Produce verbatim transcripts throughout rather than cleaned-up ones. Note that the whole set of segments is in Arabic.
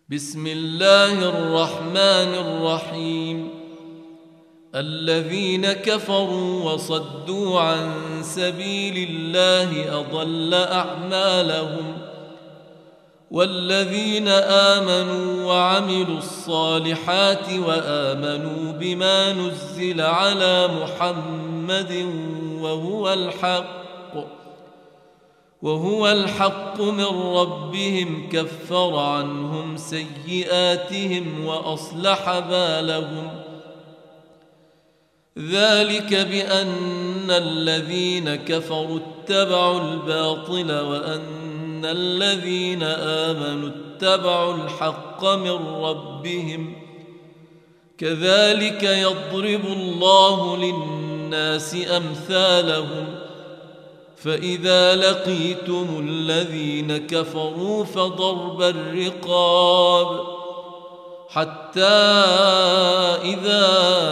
بسم الله الرحمن الرحيم. الذين كفروا وصدوا عن سبيل الله أضل أعمالهم، والذين آمنوا وعملوا الصالحات وآمنوا بما نزل على محمد وهو الحق وهو الحق من ربهم كفر عنهم سيئاتهم وأصلح بالهم. ذلك بأن الذين كفروا اتبعوا الباطل وأن الذين آمنوا اتبعوا الحق من ربهم. كذلك يضرب الله للناس أمثالهم. فإذا لقيتم الذين كفروا فضرب الرقاب حتى إذا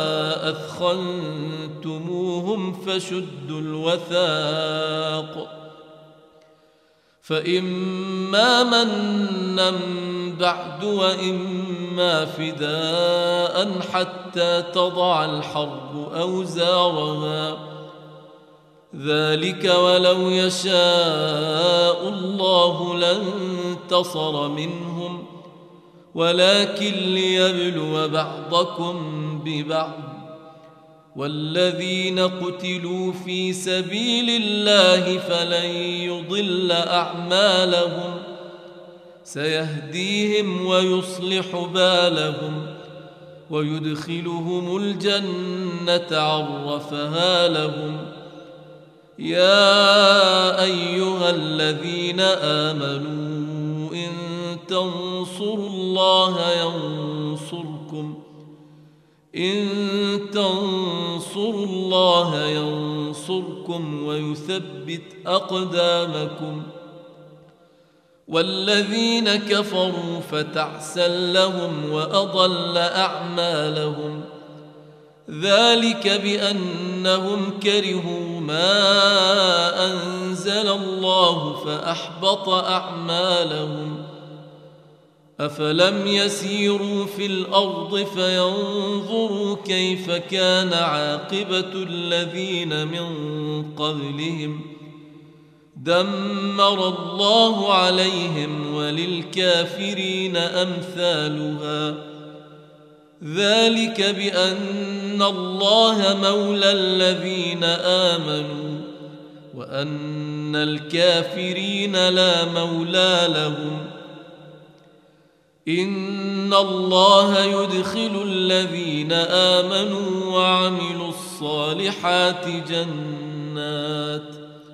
أثخنتموهم فشدوا الوثاق، فإما منا بعد وإما فداء حتى تضع الحرب أوزارها. ذلك ولو يشاء الله لانتصر منهم، ولكن ليبلو بعضكم ببعض. والذين قتلوا في سبيل الله فلن يضل أعمالهم، سيهديهم ويصلح بالهم ويدخلهم الجنة عرفها لهم. يا أيها الذين آمنوا إن تنصروا الله ينصركم إن تنصروا الله ينصركم ويثبت أقدامكم. والذين كفروا فتعسا لهم وأضل أعمالهم. ذلك بأنهم كرهوا ما أنزل الله فأحبط أعمالهم. أفلم يسيروا في الأرض فينظروا كيف كان عاقبة الذين من قبلهم. دمر الله عليهم وللكافرين أمثالها. ذلك بأن الله مولى الذين آمنوا وأن الكافرين لا مولى لهم. إن الله يدخل الذين آمنوا وعملوا الصالحات جنات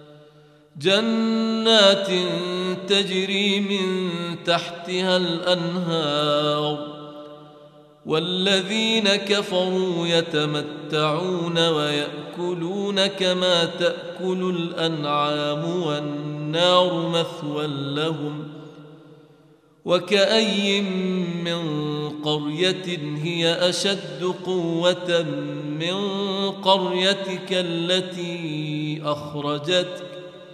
جنات تجري من تحتها الأنهار. والذين كفروا يتمتعون ويأكلون كما تأكل الأنعام والنار مثوى لهم. وكأي من قرية هي أشد قوة من قريتك التي أخرجتك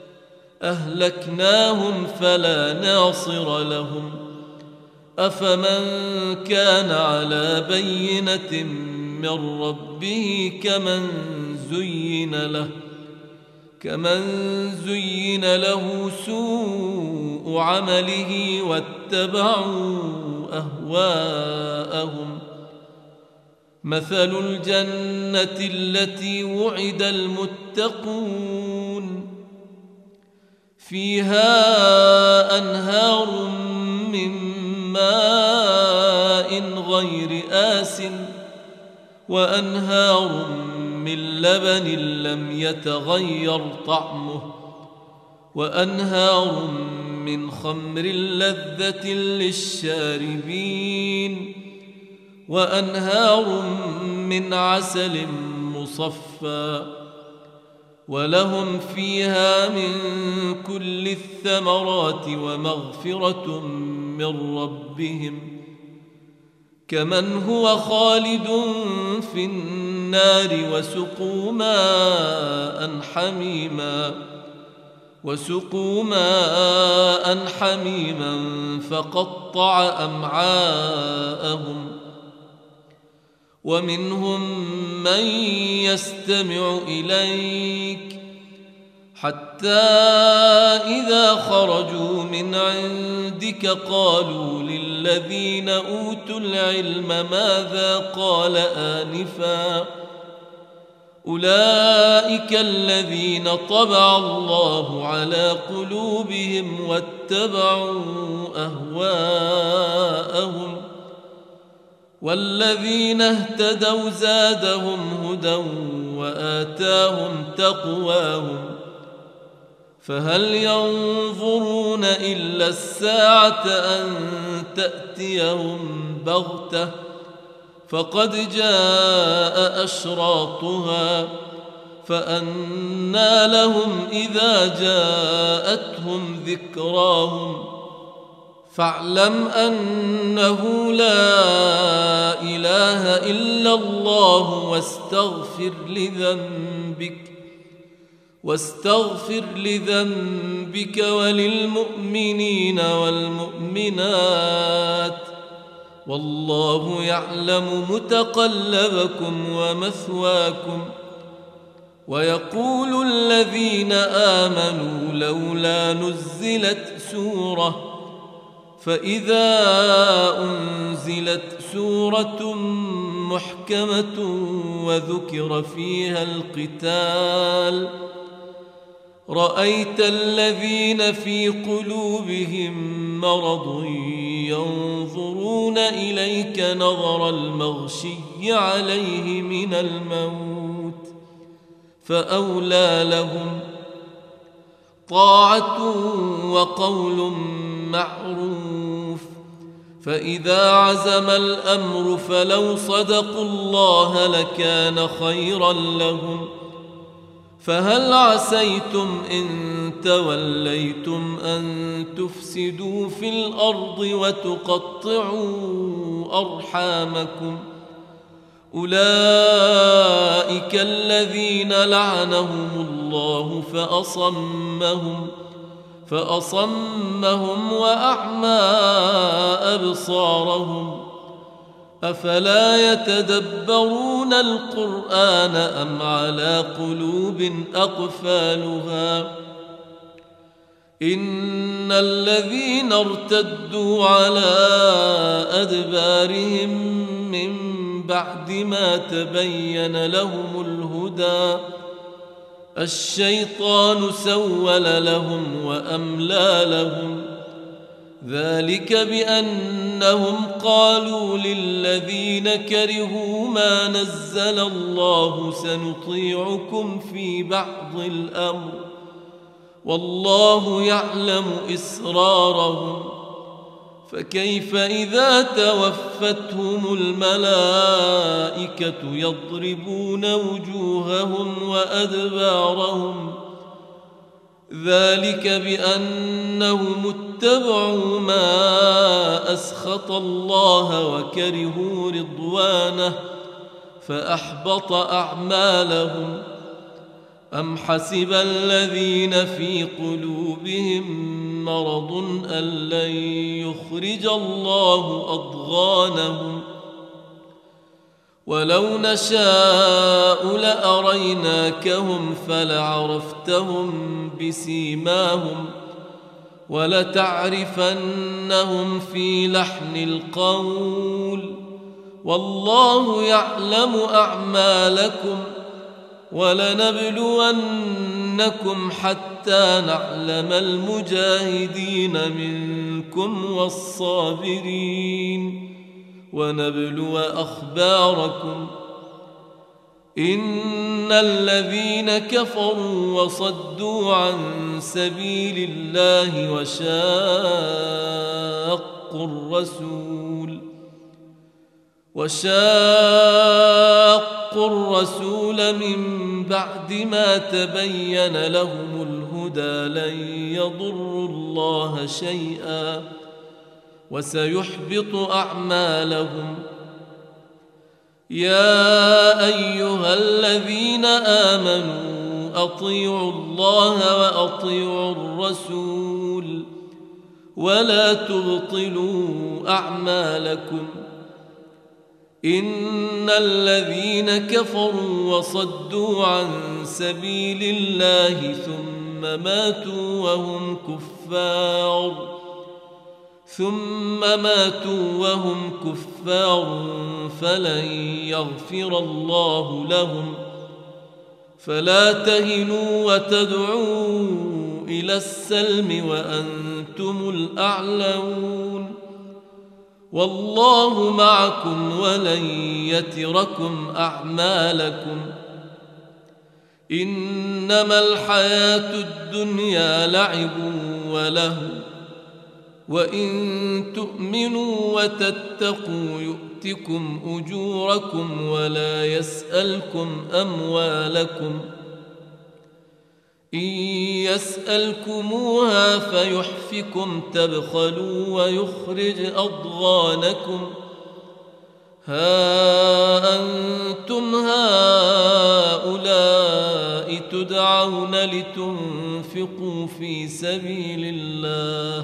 أهلكناهم فلا ناصر لهم. أفمن كان على بينة من ربه كمن زين له كمن زين له سوء عمله واتبعوا أهواءهم. مثل الجنة التي وعد المتقون فيها أنهار من ماء غير آس وأنهار من لبن لم يتغير طعمه وأنهار من خمر لذة للشاربين وأنهار من عسل مصفى. ولهم فيها من كل الثمرات ومغفرة من ربهم كمن هو خالد في النار وسقوا ماء حميما وسقوا ماء حميما فقطع أمعاءهم ومنهم من يستمع إليك حتى إذا خرجوا من عندك قالوا للذين أوتوا العلم ماذا قال آنفا أولئك الذين طبع الله على قلوبهم واتبعوا أهواءهم والذين اهتدوا زادهم هدى وآتاهم تقواهم فهل ينظرون إلا الساعة أن تأتيهم بغتة فقد جاء أشراطها فأنى لهم إذا جاءتهم ذكراهم فاعلم أنه لا إله إلا الله واستغفر لذنبك واستغفر لذنبك وللمؤمنين والمؤمنات والله يعلم متقلبكم ومثواكم ويقول الذين آمنوا لولا نزلت سورة فإذا أنزلت سورة محكمة وذكر فيها القتال رأيت الذين في قلوبهم مرض ينظرون إليك نظر المغشي عليه من الموت فأولى لهم طاعة وقول معروف فإذا عزم الأمر فلو صدقوا الله لكان خيرا لهم فهل عسيتم إن توليتم أن تفسدوا في الأرض وتقطعوا أرحامكم أولئك الذين لعنهم الله فأصمهم فأصمهم وأعمى أبصارهم أفلا يتدبرون القرآن أم على قلوب أقفالها إن الذين ارتدوا على أدبارهم من بعد ما تبين لهم الهدى الشيطان سول لهم وأملى لهم ذلك بأنهم قالوا للذين كرهوا ما نزل الله سنطيعكم في بعض الأمر والله يعلم إسرارهم فكيف إذا توفتهم الملائكة يضربون وجوههم وأدبارهم ذلك بأنهم اتبعوا ما أسخط الله وكرهوا رضوانه فأحبط أعمالهم أم حسب الذين في قلوبهم مرض أن لن يخرج الله أضغانهم ولو نشاء لأريناكهم فلعرفتهم بسيماهم ولتعرفنهم في لحن القول والله يعلم أعمالكم ولنبلونكم حتى نعلم المجاهدين منكم والصابرين ونبلو أخباركم إن الذين كفروا وصدوا عن سبيل الله وشاقوا الرسول وشاقوا الرسول من بعد ما تبين لهم الهدى لن يضروا الله شيئا وسيحبط أعمالهم يا أيها الذين آمنوا أطيعوا الله وأطيعوا الرسول ولا تبطلوا أعمالكم إن الذين كفروا وصدوا عن سبيل الله ثم ماتوا وهم كفار ثم ماتوا وهم كفار فلن يغفر الله لهم فلا تهنوا وتدعوا إلى السلم وأنتم الأعلون والله معكم ولن يتركم أعمالكم إنما الحياة الدنيا لعب وله وإن تؤمنوا وتتقوا يؤتكم أجوركم ولا يسألكم أموالكم إن يسألكموها فيحفكم تبخلوا ويخرج أضغانكم ها أنتم هؤلاء تدعون لتنفقوا في سبيل الله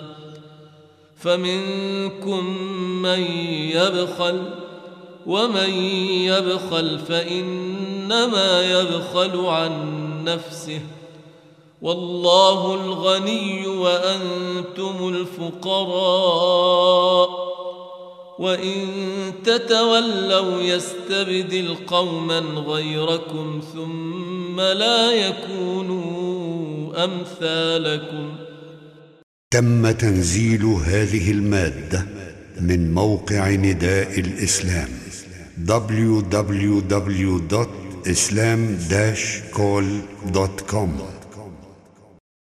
فمنكم من يبخل ومن يبخل فإنما يبخل عن نفسه والله الغني وأنتم الفقراء وإن تتولوا يستبدل قوما غيركم ثم لا يكونوا أمثالكم. تم تنزيل هذه المادة من موقع نداء الإسلام دبليو دبليو دبليو دوت إسلام داش كول دوت كوم.